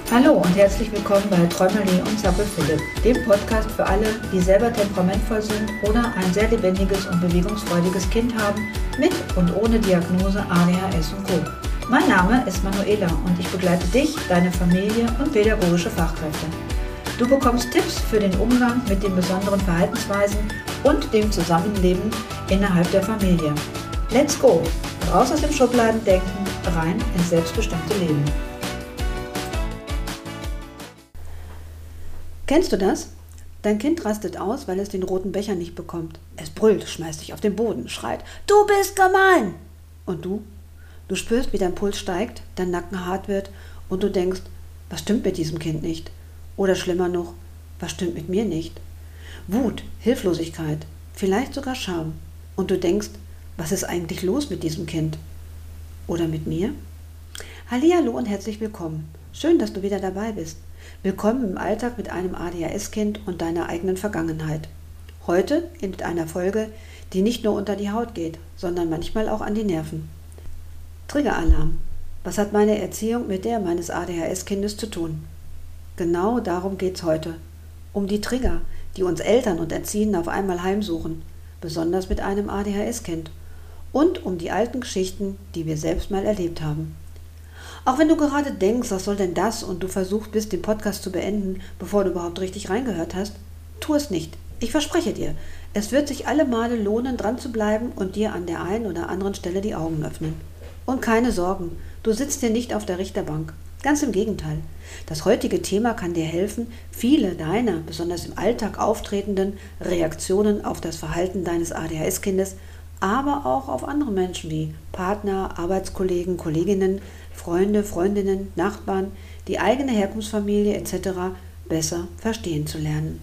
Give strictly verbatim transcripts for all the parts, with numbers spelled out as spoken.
Hallo und herzlich willkommen bei Träumerlee und Zappel Philipp, dem Podcast für alle, die selber temperamentvoll sind oder ein sehr lebendiges und bewegungsfreudiges Kind haben, mit und ohne Diagnose A D H S und Co. Mein Name ist Manuela und ich begleite dich, deine Familie und pädagogische Fachkräfte. Du bekommst Tipps für den Umgang mit den besonderen Verhaltensweisen und dem Zusammenleben innerhalb der Familie. Let's go! Raus aus dem Schubladendenken, rein ins selbstbestimmte Leben. Kennst du das? Dein Kind rastet aus, weil es den roten Becher nicht bekommt. Es brüllt, schmeißt dich auf den Boden, schreit, du bist gemein! Und du? Du spürst, wie dein Puls steigt, dein Nacken hart wird und du denkst, was stimmt mit diesem Kind nicht? Oder schlimmer noch, was stimmt mit mir nicht? Wut, Hilflosigkeit, vielleicht sogar Scham. Und du denkst, was ist eigentlich los mit diesem Kind? Oder mit mir? Hallihallo und herzlich willkommen. Schön, dass du wieder dabei bist. Willkommen im Alltag mit einem A D H S-Kind und deiner eigenen Vergangenheit. Heute in einer Folge, die nicht nur unter die Haut geht, sondern manchmal auch an die Nerven. Triggeralarm. Was hat meine Erziehung mit der meines A D H S-Kindes zu tun? Genau darum geht's heute. Um die Trigger, die uns Eltern und Erziehende auf einmal heimsuchen, besonders mit einem A D H S-Kind. Und um die alten Geschichten, die wir selbst mal erlebt haben. Auch wenn du gerade denkst, was soll denn das und du versucht bist, den Podcast zu beenden, bevor du überhaupt richtig reingehört hast, tu es nicht. Ich verspreche dir, es wird sich alle Male lohnen, dran zu bleiben und dir an der einen oder anderen Stelle die Augen öffnen. Und keine Sorgen, du sitzt hier nicht auf der Richterbank. Ganz im Gegenteil. Das heutige Thema kann dir helfen, viele deiner, besonders im Alltag auftretenden Reaktionen auf das Verhalten deines A D H S-Kindes, aber auch auf andere Menschen wie Partner, Arbeitskollegen, Kolleginnen, Freunde, Freundinnen, Nachbarn, die eigene Herkunftsfamilie et cetera besser verstehen zu lernen.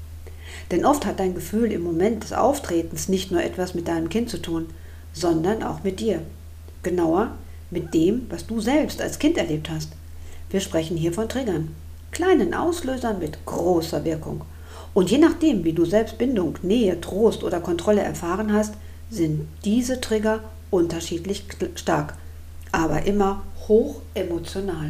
Denn oft hat dein Gefühl im Moment des Auftretens nicht nur etwas mit deinem Kind zu tun, sondern auch mit dir. Genauer, mit dem, was du selbst als Kind erlebt hast. Wir sprechen hier von Triggern, kleinen Auslösern mit großer Wirkung. Und je nachdem, wie du selbst Bindung, Nähe, Trost oder Kontrolle erfahren hast, sind diese Trigger unterschiedlich stark, aber immer hoch emotional.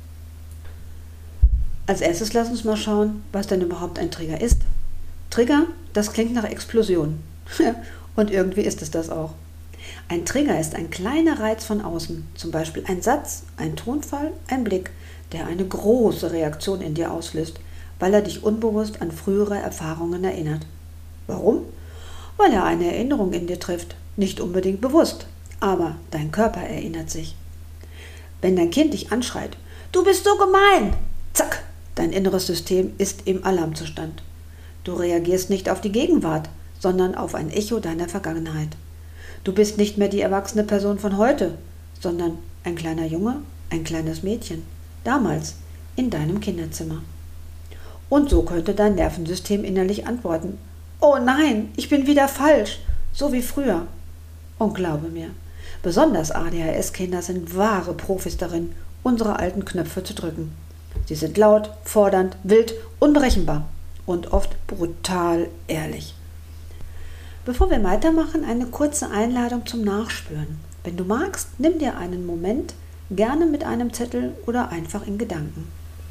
Als erstes lass uns mal schauen, was denn überhaupt ein Trigger ist. Trigger, das klingt nach Explosion. Und irgendwie ist es das auch. Ein Trigger ist ein kleiner Reiz von außen, zum Beispiel ein Satz, ein Tonfall, ein Blick, der eine große Reaktion in dir auslöst, weil er dich unbewusst an frühere Erfahrungen erinnert. Warum? Weil er eine Erinnerung in dir trifft, nicht unbedingt bewusst, aber dein Körper erinnert sich. Wenn dein Kind dich anschreit, du bist so gemein, zack, dein inneres System ist im Alarmzustand. Du reagierst nicht auf die Gegenwart, sondern auf ein Echo deiner Vergangenheit. Du bist nicht mehr die erwachsene Person von heute, sondern ein kleiner Junge, ein kleines Mädchen, damals in deinem Kinderzimmer. Und so könnte dein Nervensystem innerlich antworten, oh nein, ich bin wieder falsch, so wie früher. Und glaube mir, besonders A D H S-Kinder sind wahre Profis darin, unsere alten Knöpfe zu drücken. Sie sind laut, fordernd, wild, unberechenbar und oft brutal ehrlich. Bevor wir weitermachen, eine kurze Einladung zum Nachspüren. Wenn du magst, nimm dir einen Moment, gerne mit einem Zettel oder einfach in Gedanken.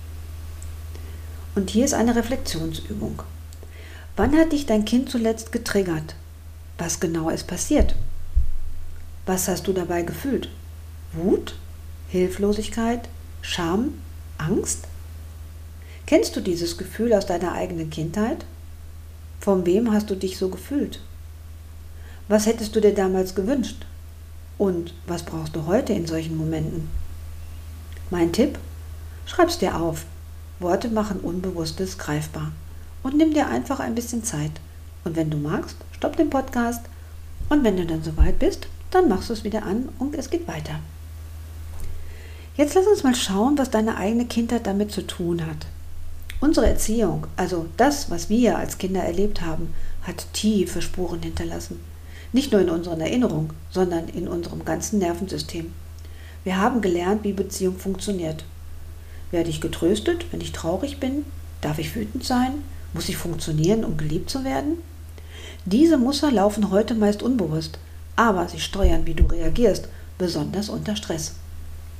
Und hier ist eine Reflexionsübung. Wann hat dich dein Kind zuletzt getriggert? Was genau ist passiert? Was hast du dabei gefühlt? Wut? Hilflosigkeit? Scham? Angst? Kennst du dieses Gefühl aus deiner eigenen Kindheit? Von wem hast du dich so gefühlt? Was hättest du dir damals gewünscht? Und was brauchst du heute in solchen Momenten? Mein Tipp? Schreib's dir auf. Worte machen Unbewusstes greifbar. Und nimm dir einfach ein bisschen Zeit. Und wenn du magst, stopp den Podcast. Und wenn du dann soweit bist, dann machst du es wieder an und es geht weiter. Jetzt lass uns mal schauen, was deine eigene Kindheit damit zu tun hat. Unsere Erziehung, also das, was wir als Kinder erlebt haben, hat tiefe Spuren hinterlassen. Nicht nur in unseren Erinnerungen, sondern in unserem ganzen Nervensystem. Wir haben gelernt, wie Beziehung funktioniert. Werde ich getröstet, wenn ich traurig bin? Darf ich wütend sein? Muss ich funktionieren, um geliebt zu werden? Diese Muster laufen heute meist unbewusst, aber sie steuern, wie du reagierst, besonders unter Stress.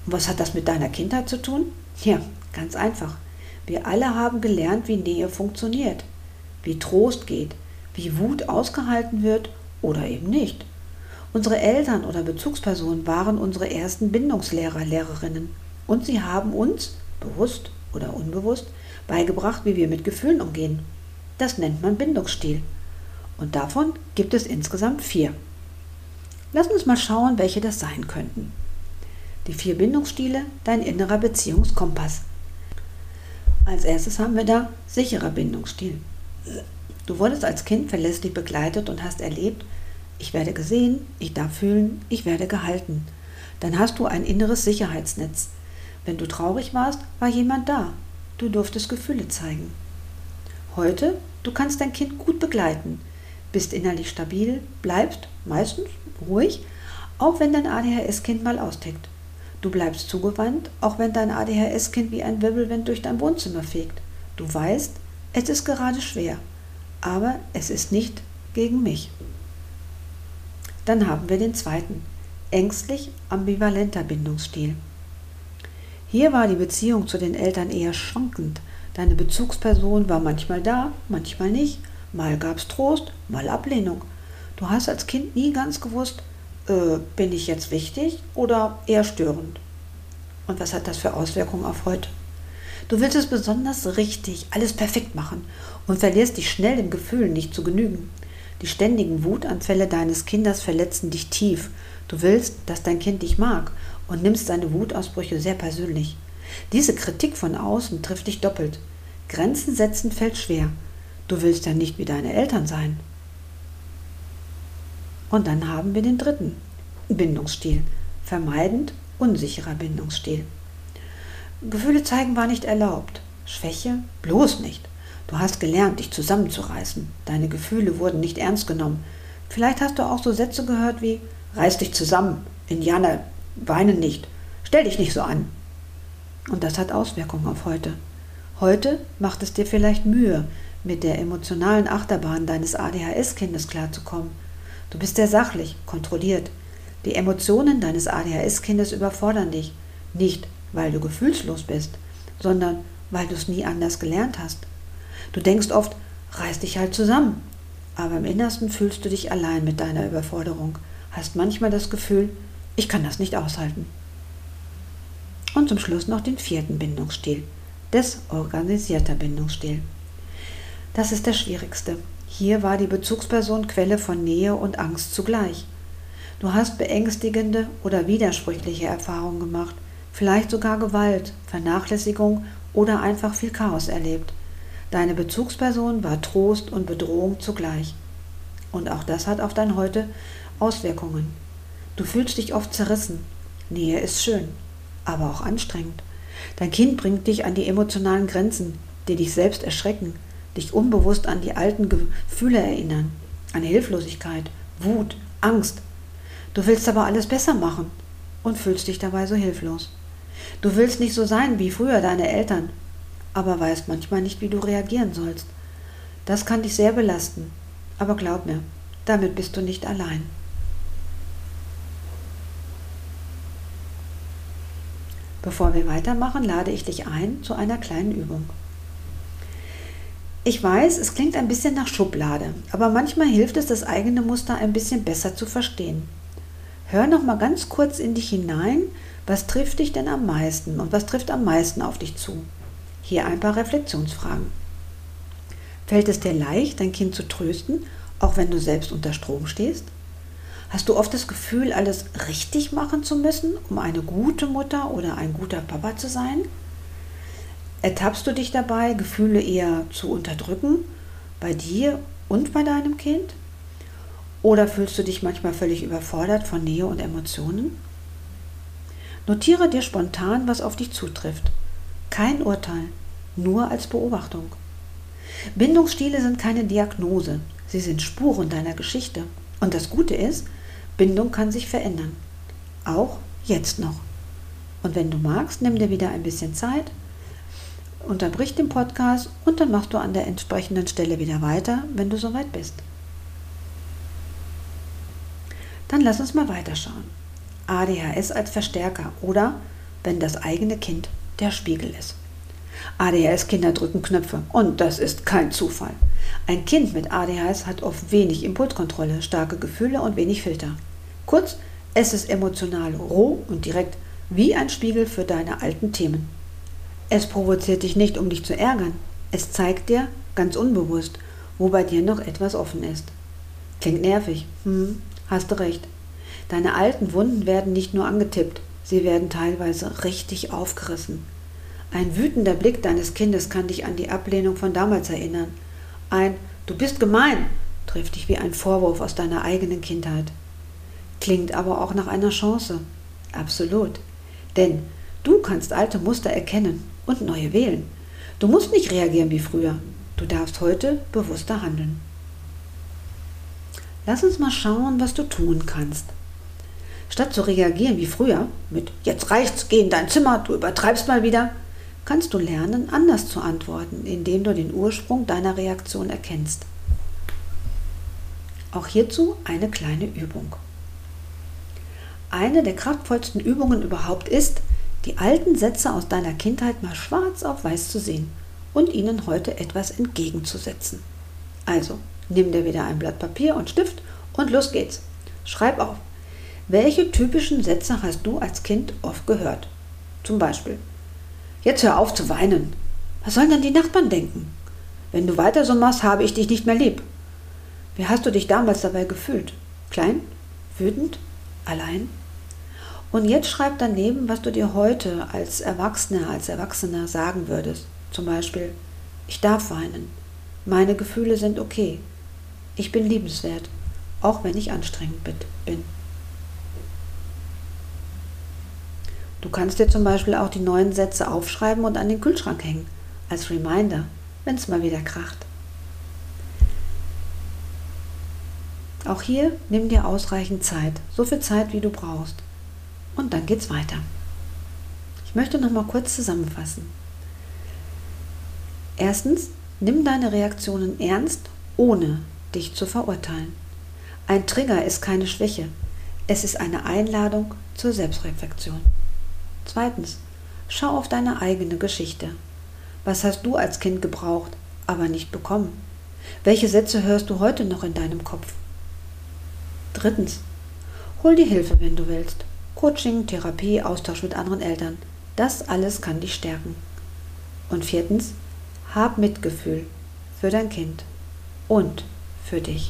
Und was hat das mit deiner Kindheit zu tun? Ja, ganz einfach. Wir alle haben gelernt, wie Nähe funktioniert, wie Trost geht, wie Wut ausgehalten wird oder eben nicht. Unsere Eltern oder Bezugspersonen waren unsere ersten Bindungslehrer, Lehrerinnen. Und sie haben uns, bewusst oder unbewusst, beigebracht, wie wir mit Gefühlen umgehen. Das nennt man Bindungsstil. Und davon gibt es insgesamt vier. Lass uns mal schauen, welche das sein könnten. Die vier Bindungsstile, dein innerer Beziehungskompass. Als erstes haben wir da sicherer Bindungsstil. Du wurdest als Kind verlässlich begleitet und hast erlebt, ich werde gesehen, ich darf fühlen, ich werde gehalten. Dann hast du ein inneres Sicherheitsnetz. Wenn du traurig warst, war jemand da. Du durftest Gefühle zeigen. Heute, du kannst dein Kind gut begleiten, bist innerlich stabil, bleibst meistens ruhig, auch wenn dein A D H S-Kind mal austickt. Du bleibst zugewandt, auch wenn dein A D H S-Kind wie ein Wirbelwind durch dein Wohnzimmer fegt. Du weißt, es ist gerade schwer, aber es ist nicht gegen mich. Dann haben wir den zweiten, ängstlich ambivalenter Bindungsstil. Hier war die Beziehung zu den Eltern eher schwankend. Deine Bezugsperson war manchmal da, manchmal nicht. Mal gab es Trost, mal Ablehnung. Du hast als Kind nie ganz gewusst, äh, bin ich jetzt wichtig oder eher störend? Und was hat das für Auswirkungen auf heute? Du willst es besonders richtig, alles perfekt machen und verlierst dich schnell im Gefühl, nicht zu genügen. Die ständigen Wutanfälle deines Kindes verletzen dich tief. Du willst, dass dein Kind dich mag und nimmst seine Wutausbrüche sehr persönlich. Diese Kritik von außen trifft dich doppelt. Grenzen setzen fällt schwer. Du willst ja nicht wie deine Eltern sein. Und dann haben wir den dritten Bindungsstil, vermeidend unsicherer Bindungsstil. Gefühle zeigen war nicht erlaubt. Schwäche bloß nicht. Du hast gelernt, dich zusammenzureißen. Deine Gefühle wurden nicht ernst genommen. Vielleicht hast du auch so Sätze gehört wie: Reiß dich zusammen, Indianer weinen nicht, stell dich nicht so an. Und das hat Auswirkungen auf heute. Heute macht es dir vielleicht Mühe, mit der emotionalen Achterbahn deines A D H S-Kindes klarzukommen. Du bist sehr sachlich, kontrolliert. Die Emotionen deines A D H S-Kindes überfordern dich. Nicht, weil du gefühlslos bist, sondern weil du es nie anders gelernt hast. Du denkst oft, reiß dich halt zusammen. Aber im Innersten fühlst du dich allein mit deiner Überforderung. Hast manchmal das Gefühl, ich kann das nicht aushalten. Und zum Schluss noch den vierten Bindungsstil, desorganisierter Bindungsstil. Das ist der schwierigste. Hier war die Bezugsperson Quelle von Nähe und Angst zugleich. Du hast beängstigende oder widersprüchliche Erfahrungen gemacht, vielleicht sogar Gewalt, Vernachlässigung oder einfach viel Chaos erlebt. Deine Bezugsperson war Trost und Bedrohung zugleich. Und auch das hat auf dein Heute Auswirkungen. Du fühlst dich oft zerrissen. Nähe ist schön, aber auch anstrengend. Dein Kind bringt dich an die emotionalen Grenzen, die dich selbst erschrecken, dich unbewusst an die alten Gefühle erinnern, an Hilflosigkeit, Wut, Angst. Du willst aber alles besser machen und fühlst dich dabei so hilflos. Du willst nicht so sein wie früher deine Eltern, aber weißt manchmal nicht, wie du reagieren sollst. Das kann dich sehr belasten, aber glaub mir, damit bist du nicht allein. Bevor wir weitermachen, lade ich dich ein zu einer kleinen Übung. Ich weiß, es klingt ein bisschen nach Schublade, aber manchmal hilft es, das eigene Muster ein bisschen besser zu verstehen. Hör noch mal ganz kurz in dich hinein, was trifft dich denn am meisten und was trifft am meisten auf dich zu? Hier ein paar Reflexionsfragen. Fällt es dir leicht, dein Kind zu trösten, auch wenn du selbst unter Strom stehst? Hast du oft das Gefühl, alles richtig machen zu müssen, um eine gute Mutter oder ein guter Papa zu sein? Ertappst du dich dabei, Gefühle eher zu unterdrücken, bei dir und bei deinem Kind? Oder fühlst du dich manchmal völlig überfordert von Nähe und Emotionen? Notiere dir spontan, was auf dich zutrifft. Kein Urteil, nur als Beobachtung. Bindungsstile sind keine Diagnose, sie sind Spuren deiner Geschichte. Und das Gute ist, Bindung kann sich verändern. Auch jetzt noch. Und wenn du magst, nimm dir wieder ein bisschen Zeit, unterbrich den Podcast und dann machst du an der entsprechenden Stelle wieder weiter, wenn du soweit bist. Dann lass uns mal weiterschauen. A D H S als Verstärker oder wenn das eigene Kind der Spiegel ist. A D H S-Kinder drücken Knöpfe und das ist kein Zufall. Ein Kind mit A D H S hat oft wenig Impulskontrolle, starke Gefühle und wenig Filter. Kurz, es ist emotional roh und direkt wie ein Spiegel für deine alten Themen. Es provoziert dich nicht, um dich zu ärgern. Es zeigt dir, ganz unbewusst, wo bei dir noch etwas offen ist. Klingt nervig. Hm, hast du recht. Deine alten Wunden werden nicht nur angetippt, sie werden teilweise richtig aufgerissen. Ein wütender Blick deines Kindes kann dich an die Ablehnung von damals erinnern. Ein „Du bist gemein" trifft dich wie ein Vorwurf aus deiner eigenen Kindheit. Klingt aber auch nach einer Chance. Absolut. Denn du kannst alte Muster erkennen und neue wählen. Du musst nicht reagieren wie früher. Du darfst heute bewusster handeln. Lass uns mal schauen, was du tun kannst. Statt zu reagieren wie früher, mit „Jetzt reicht's, geh in dein Zimmer, du übertreibst mal wieder", kannst du lernen, anders zu antworten, indem du den Ursprung deiner Reaktion erkennst. Auch hierzu eine kleine Übung. Eine der kraftvollsten Übungen überhaupt ist, die alten Sätze aus deiner Kindheit mal schwarz auf weiß zu sehen und ihnen heute etwas entgegenzusetzen. Also, nimm dir wieder ein Blatt Papier und Stift und los geht's. Schreib auf. Welche typischen Sätze hast du als Kind oft gehört? Zum Beispiel: Jetzt hör auf zu weinen. Was sollen denn die Nachbarn denken? Wenn du weiter so machst, habe ich dich nicht mehr lieb. Wie hast du dich damals dabei gefühlt? Klein? Wütend? Allein? Und jetzt schreib daneben, was du dir heute als Erwachsener, als Erwachsener sagen würdest. Zum Beispiel: Ich darf weinen. Meine Gefühle sind okay. Ich bin liebenswert, auch wenn ich anstrengend bin. Du kannst dir zum Beispiel auch die neuen Sätze aufschreiben und an den Kühlschrank hängen, als Reminder, wenn es mal wieder kracht. Auch hier nimm dir ausreichend Zeit, so viel Zeit, wie du brauchst. Und dann geht's weiter. Ich möchte noch mal kurz zusammenfassen. Erstens, nimm deine Reaktionen ernst, ohne dich zu verurteilen. Ein Trigger ist keine Schwäche, es ist eine Einladung zur Selbstreflexion. Zweitens, schau auf deine eigene Geschichte. Was hast du als Kind gebraucht, aber nicht bekommen? Welche Sätze hörst du heute noch in deinem Kopf? Drittens, hol dir Hilfe, wenn du willst. Coaching, Therapie, Austausch mit anderen Eltern. Das alles kann dich stärken. Und viertens, hab Mitgefühl für dein Kind und für dich.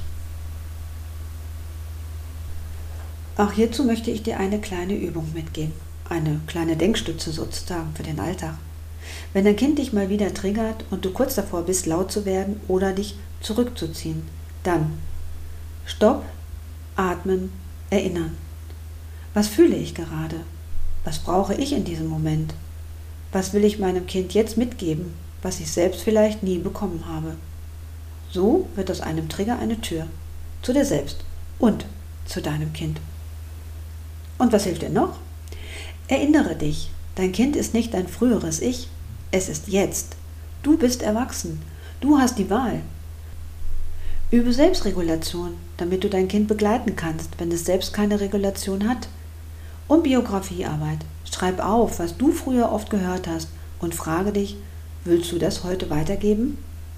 Auch hierzu möchte ich dir eine kleine Übung mitgeben. Eine kleine Denkstütze sozusagen für den Alltag. Wenn dein Kind dich mal wieder triggert und du kurz davor bist, laut zu werden oder dich zurückzuziehen, dann stopp, atmen, erinnern. Was fühle ich gerade? Was brauche ich in diesem Moment? Was will ich meinem Kind jetzt mitgeben, was ich selbst vielleicht nie bekommen habe? So wird aus einem Trigger eine Tür zu dir selbst und zu deinem Kind. Und was hilft dir noch? Erinnere dich, dein Kind ist nicht dein früheres Ich, es ist jetzt. Du bist erwachsen, du hast die Wahl. Übe Selbstregulation, damit du dein Kind begleiten kannst, wenn es selbst keine Regulation hat. Und Biografiearbeit. Schreib auf, was du früher oft gehört hast und frage dich, willst du das heute weitergeben?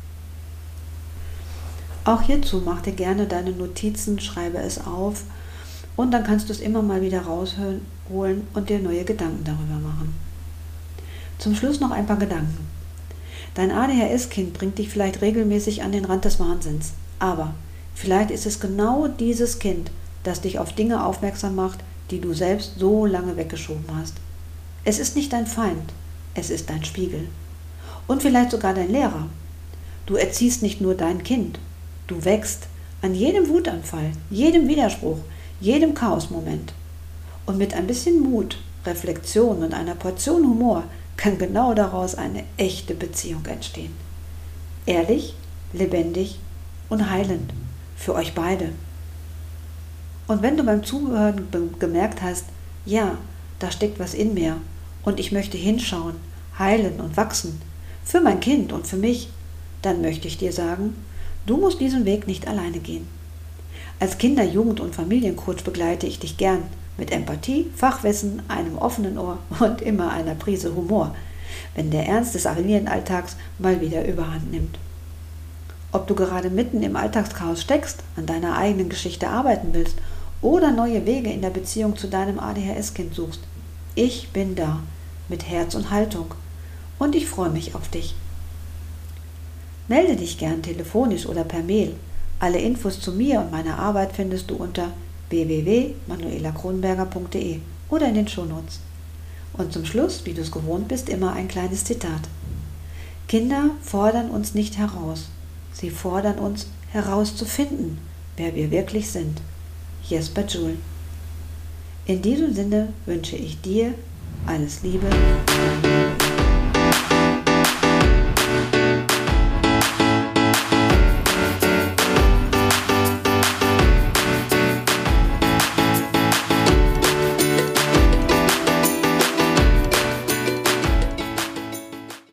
Auch hierzu mach dir gerne deine Notizen, schreibe es auf und dann kannst du es immer mal wieder rausholen und dir neue Gedanken darüber machen. Zum Schluss noch ein paar Gedanken. Dein A D H S-Kind bringt dich vielleicht regelmäßig an den Rand des Wahnsinns, aber vielleicht ist es genau dieses Kind, das dich auf Dinge aufmerksam macht, die du selbst so lange weggeschoben hast. Es ist nicht dein Feind, es ist dein Spiegel. Und vielleicht sogar dein Lehrer. Du erziehst nicht nur dein Kind, du wächst an jedem Wutanfall, jedem Widerspruch, jedem Chaosmoment. Und mit ein bisschen Mut, Reflexion und einer Portion Humor kann genau daraus eine echte Beziehung entstehen. Ehrlich, lebendig und heilend für euch beide. Und wenn du beim Zuhören gemerkt hast, ja, da steckt was in mir und ich möchte hinschauen, heilen und wachsen, für mein Kind und für mich, dann möchte ich dir sagen, du musst diesen Weg nicht alleine gehen. Als Kinder-, Jugend- und Familiencoach begleite ich dich gern Mit Empathie, Fachwissen, einem offenen Ohr und immer einer Prise Humor, wenn der Ernst des Familienalltags mal wieder überhand nimmt. Ob du gerade mitten im Alltagschaos steckst, an deiner eigenen Geschichte arbeiten willst oder neue Wege in der Beziehung zu deinem A D H S-Kind suchst, ich bin da, mit Herz und Haltung, und ich freue mich auf dich. Melde dich gern telefonisch oder per Mail. Alle Infos zu mir und meiner Arbeit findest du unter w w w punkt manuela kronberger punkt de oder in den Shownotes. Und zum Schluss, wie du es gewohnt bist, immer ein kleines Zitat. Kinder fordern uns nicht heraus, sie fordern uns herauszufinden, wer wir wirklich sind. Jesper Juhl. In diesem Sinne wünsche ich dir alles Liebe.